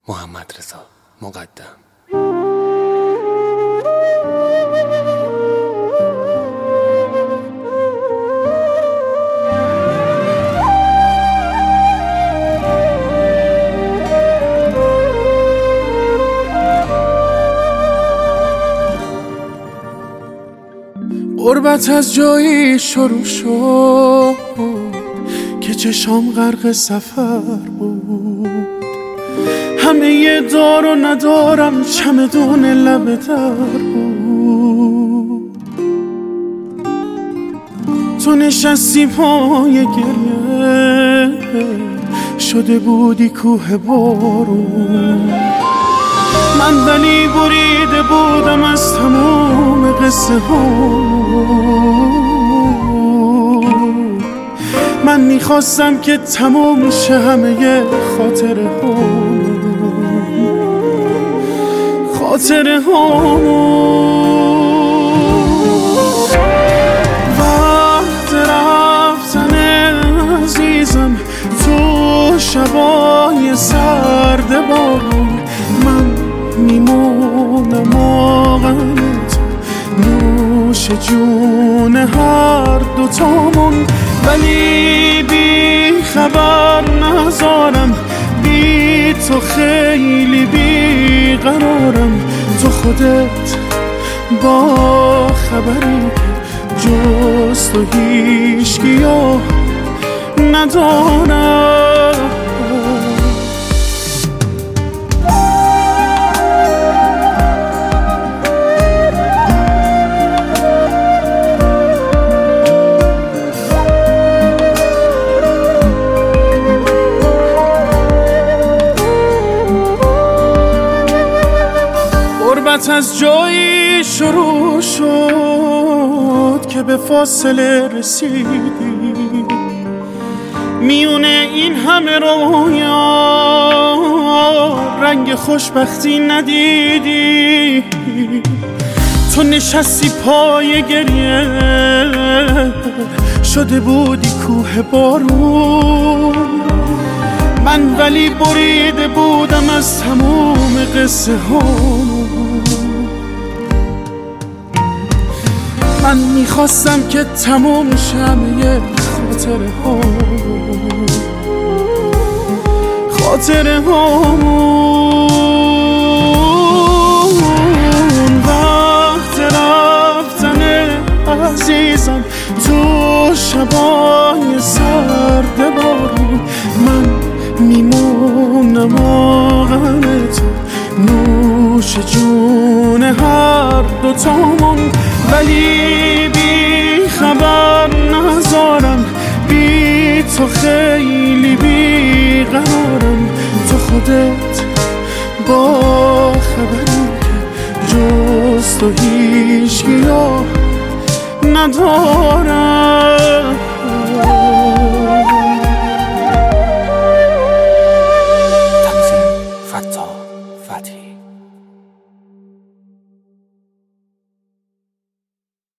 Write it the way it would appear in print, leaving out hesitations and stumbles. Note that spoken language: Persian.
محمدرضا مقدم. غربت از جایی شروع شد که چشام غرق سفر بود. همه دار و ندارم چمدون لب در بود. تو نشستی پای گریه، شده بودی کوه بارون. من ولی بریده بودم از تمام قصه ها. من میخواستم که تمام شه همه خاطره ها. وقت رفتن عزیزم تو شبای سرد بارون. من میمونم آغم تو، نوش جون هر دوتامون. ولی بی خبر نذارم، بی تو خیلی بی قرارم. تو خودت با خبری که جز تو هیچکی ندارم. غربت از جایی شروع شد که به فاصله رسیدی. میونه این همه رویا رنگ خوشبختی ندیدی. تو نشستی پای گریه، شده بودی کوه بارون. من ولی بریده بودم از تموم قصه ها. من میخواستم که تموم شمه خاطره هامون. وقت رفتن عزیزم تو شبای سرد بارون. من میمونم آغم تو، نوش جون هر دوتامون. ولی بی خبر نذارم، بی تو خیلی بی قرارم. تو خودت با خبری که جز تو هیچکی ندارم.